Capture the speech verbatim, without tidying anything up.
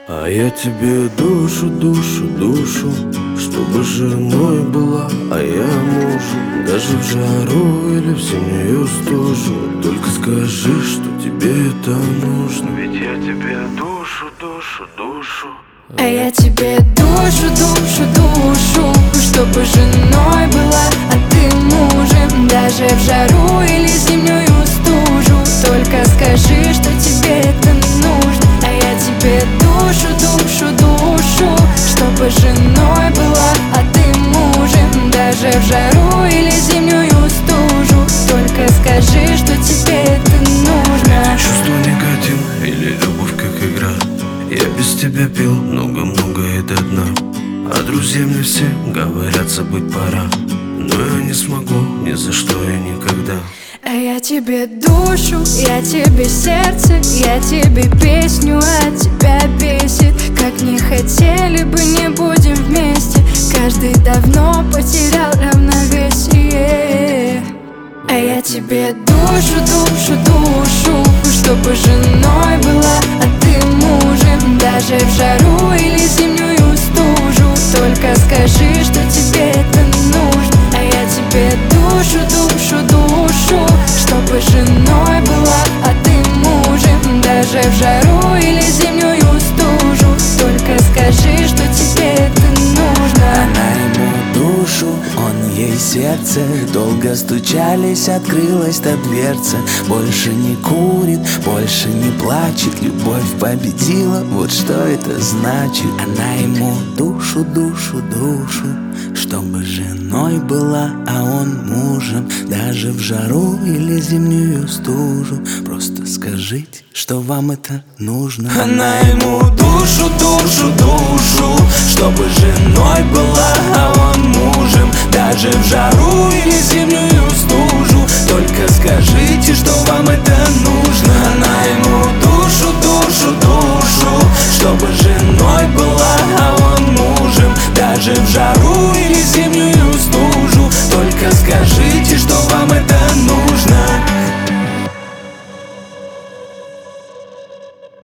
А я тебе душу, душу, душу, чтобы женой была, а я мужу. Даже в жару или в зимнюю стужу, только скажи, что тебе это нужно. Ведь я тебе душу, душу, душу. А я тебе душу, душу, душу, чтобы женой была, а ты мужем. Даже в жару или зимнюю стужу, только скажи, что тебе это нужно. А я тебе душу, душу, душу, чтобы женой была, а ты мужем. Даже в жару или зимнюю стужу, только скажи, что тебе это нужно. Чувство никотин или любовь как игра. Я без тебя пил много-много и до дна. А друзья мне все говорят, забыть пора, но я не смогу ни за что и никогда. А я тебе душу, я тебе сердце, я тебе песню, от тебя бесит. Как не хотели бы, не будем вместе. Каждый давно потерял равновесие. А я тебе душу, душу, душу, чтобы женой была, а ты мужем. Даже в жару или зимнюю стужу, только скажи, что тебе это нужно. А я тебе душу, душу, душу, чтобы женой была, а ты мужем. Даже в жару или зимнюю стужу, только скажи, что тебе это нужно. Она ему душу, он ей сердце. Долго стучались, открылась та дверца. Больше не курит, больше не плачет. Любовь победила, вот что это значит. Она ему душу, душу, душу, чтобы женой была, а он мужем. Даже в жару или зимнюю стужу, просто скажите, что вам это нужно. Она ему душу, душу, душу, чтобы женой была, а он мужем. Даже в жару или зимнюю стужу, только скажите, что вам это нужно. Она ему душу,